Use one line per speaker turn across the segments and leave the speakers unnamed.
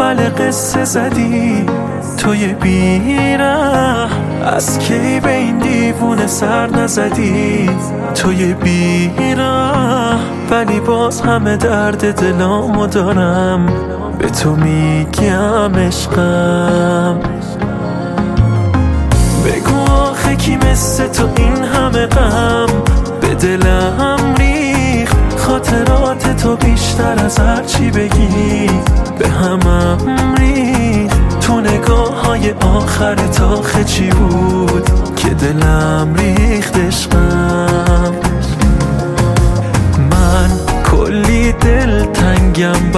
اول قصه زدی توی بیره، از کی به این دیوونه سر نزدی توی بیره، ولی باز همه درد دلامو دارم به تو میگم عشقم. بگو آخه کی مثل تو این همه غم به دلم ریخت، خاطرات تو بیشتر از هر چی بگی به همم ریخت، تو نگاه های آخرت آخه چی بود که دلم ریخت عشقم. من کلی دل تنگم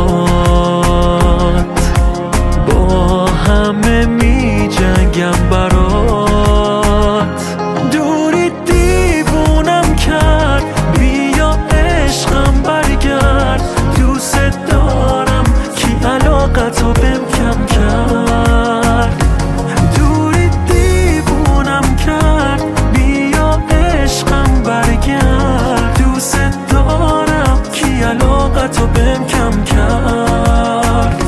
برات، با همه می جنگم برات، دوری دیوونم کرد، بیا عشقم برگرد، دوست دارم کی علاقتو بهم کم کرد، دوری دیوونم کرد، بیا عشقم برگرد، دوست دارم کی علاقتو بهم کم کرد.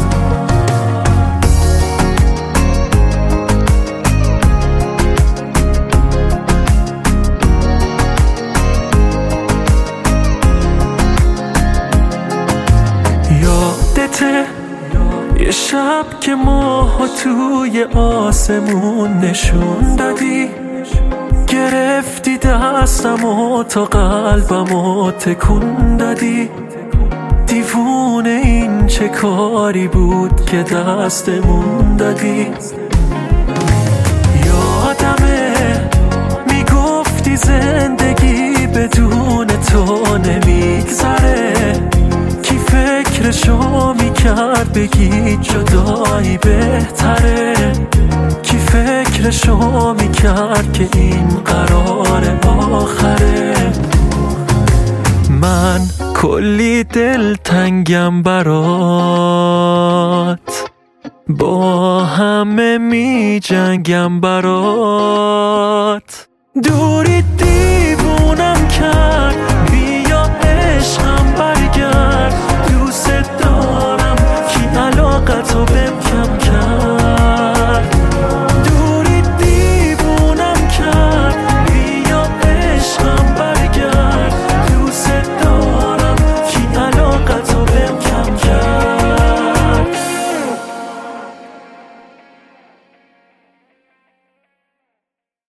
یادته یه شب که ماها توی آسمون نشون دادی، گرفتی دستم و تا قلبم و تکون دادی، دیوونه این چه کاری بود که دستمون دادی. یادمه میگفتی زندگی بدون تو نمیگذره، کی فکرشو میکرد بگی جدایی بهتره، کی فکرشو میکرد که این قرار آخره. من کلی دل تنگم برات، با همه می جنگم برات، دوری دیوونم کرد، بیا عشقم برگرد، دوست دارم کی علاقتو بهم کم